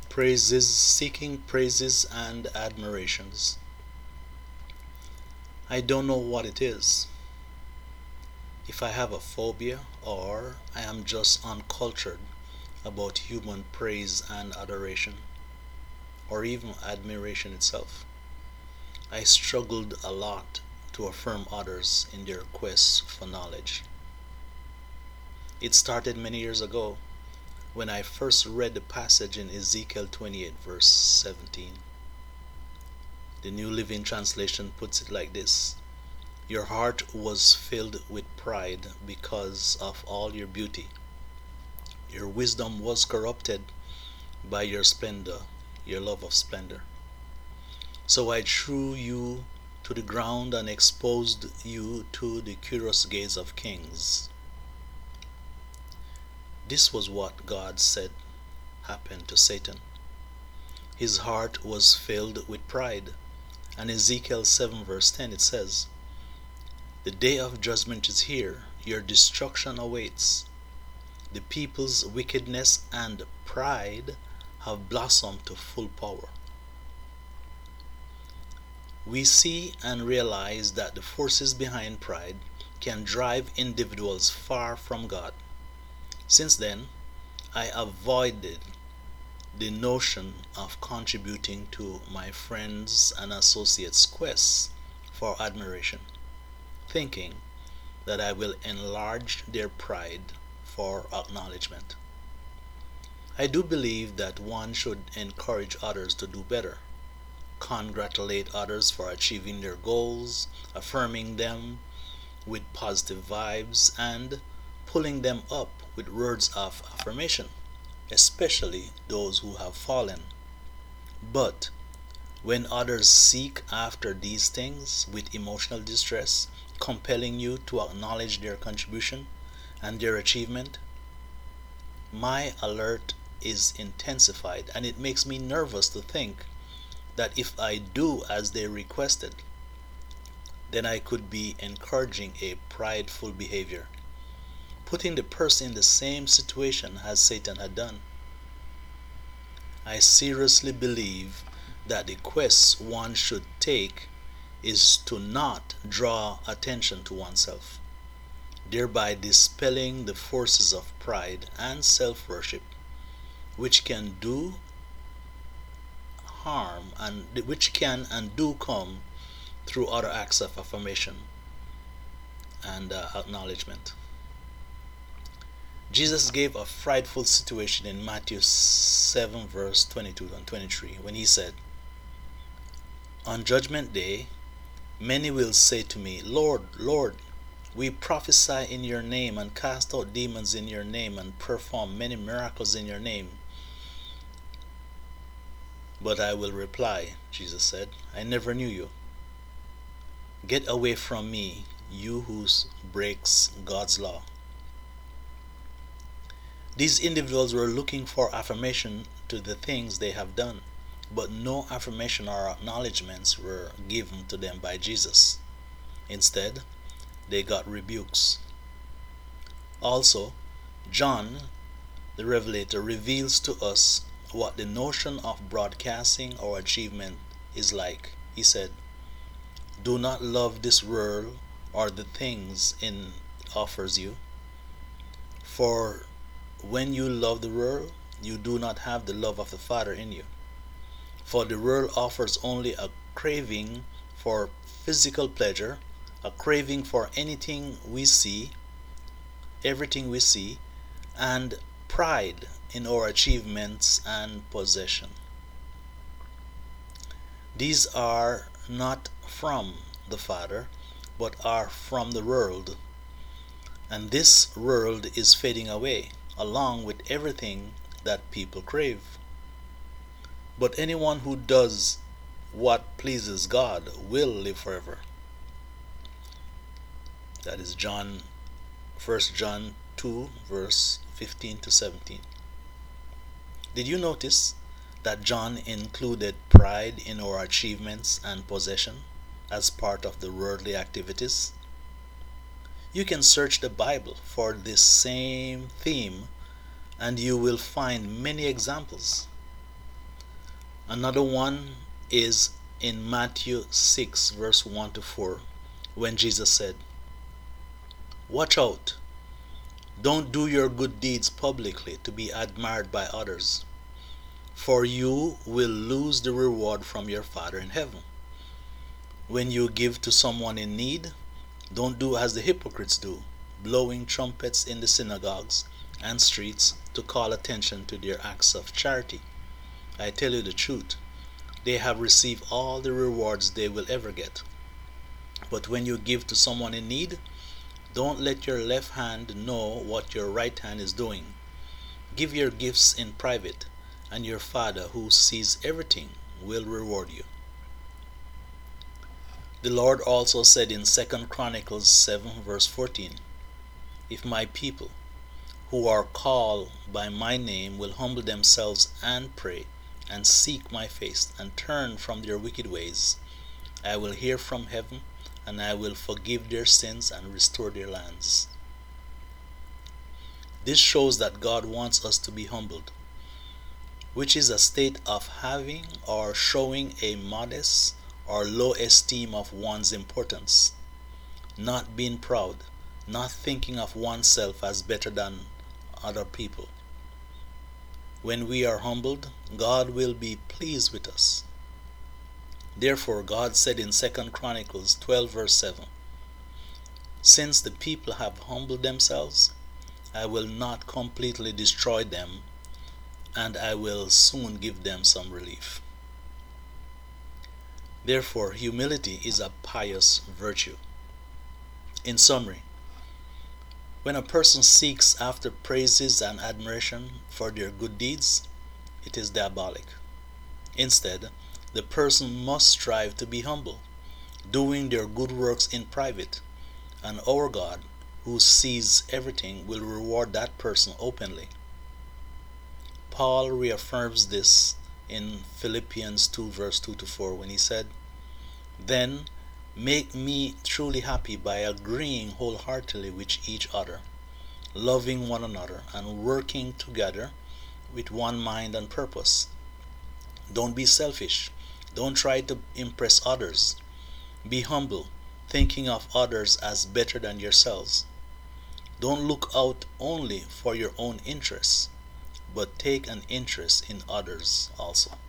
Praises, seeking praises and admirations. I don't know what it is. If I have a phobia or I am just uncultured about human praise and adoration, or even admiration itself. I struggled a lot to affirm others in their quest for knowledge. It started many years ago when I first read the passage in Ezekiel 28, verse 17. The New Living Translation puts it like this: Your heart was filled with pride because of all your beauty. Your wisdom was corrupted by your splendor, your love of splendor. So I threw you to the ground and exposed you to the curious gaze of kings. This was what God said happened to Satan. His heart was filled with pride. And Ezekiel 7 verse 10 it says, The day of judgment is here, your destruction awaits. The people's wickedness and pride have blossomed to full power. We see and realize that the forces behind pride can drive individuals far from God. Since then, I avoided the notion of contributing to my friends' and associates' quests for admiration, thinking that I will enlarge their pride for acknowledgement. I do believe that one should encourage others to do better, congratulate others for achieving their goals, affirming them with positive vibes, and pulling them up with words of affirmation, especially those who have fallen. But when others seek after these things with emotional distress, compelling you to acknowledge their contribution and their achievement, my alert is intensified, and it makes me nervous to think that if I do as they requested, then I could be encouraging a prideful behavior, putting the person in the same situation as Satan had done. I seriously believe that the quest one should take is to not draw attention to oneself, thereby dispelling the forces of pride and self-worship, which can do harm and which can and do come through other acts of affirmation and acknowledgement. Jesus gave a frightful situation in Matthew 7 verse 22 and 23 when he said, On judgment day, many will say to me, Lord, Lord, we prophesy in your name and cast out demons in your name and perform many miracles in your name. But I will reply, Jesus said, I never knew you. Get away from me, you who breaks God's law. These individuals were looking for affirmation to the things they have done, but no affirmation or acknowledgments were given to them by Jesus. Instead, they got rebukes. Also, John, the Revelator, reveals to us what the notion of broadcasting or achievement is like. He said, Do not love this world or the things it offers you. For when you love the world, you do not have the love of the Father in you. For the world offers only a craving for physical pleasure, a craving for everything we see, and pride in our achievements and possession. These are not from the Father, but are from the world. And this world is fading away, along with everything that people crave. But anyone who does what pleases God will live forever. That is 1 John 2 verse 15 to 17. Did you notice that John included pride in our achievements and possession as part of the worldly activities? You can search the Bible for this same theme and you will find many examples. Another one is in Matthew 6, verse 1 to 4, when Jesus said, "Watch out! Don't do your good deeds publicly to be admired by others, for you will lose the reward from your Father in heaven. When you give to someone in need, don't do as the hypocrites do, blowing trumpets in the synagogues and streets to call attention to their acts of charity. I tell you the truth, they have received all the rewards they will ever get. But when you give to someone in need, don't let your left hand know what your right hand is doing. Give your gifts in private, and your Father who sees everything will reward you." The Lord also said in 2 Chronicles 7, verse 14, "If my people, who are called by my name, will humble themselves and pray, and seek my face, and turn from their wicked ways, I will hear from heaven, and I will forgive their sins and restore their lands." This shows that God wants us to be humbled, which is a state of having or showing a modest or low esteem of one's importance, not being proud, not thinking of oneself as better than other people. When we are humbled, God will be pleased with us. Therefore, God said in 2 Chronicles 12, verse 7, "Since the people have humbled themselves, I will not completely destroy them, and I will soon give them some relief." Therefore, humility is a pious virtue. In summary, when a person seeks after praises and admiration for their good deeds, it is diabolic. Instead, the person must strive to be humble, doing their good works in private, and our God, who sees everything, will reward that person openly. Paul reaffirms this in Philippians 2, verse 2 to 4, when he said, "Then make me truly happy by agreeing wholeheartedly with each other, loving one another, and working together with one mind and purpose. Don't be selfish. Don't try to impress others. Be humble, thinking of others as better than yourselves. Don't look out only for your own interests, but take an interest in others also."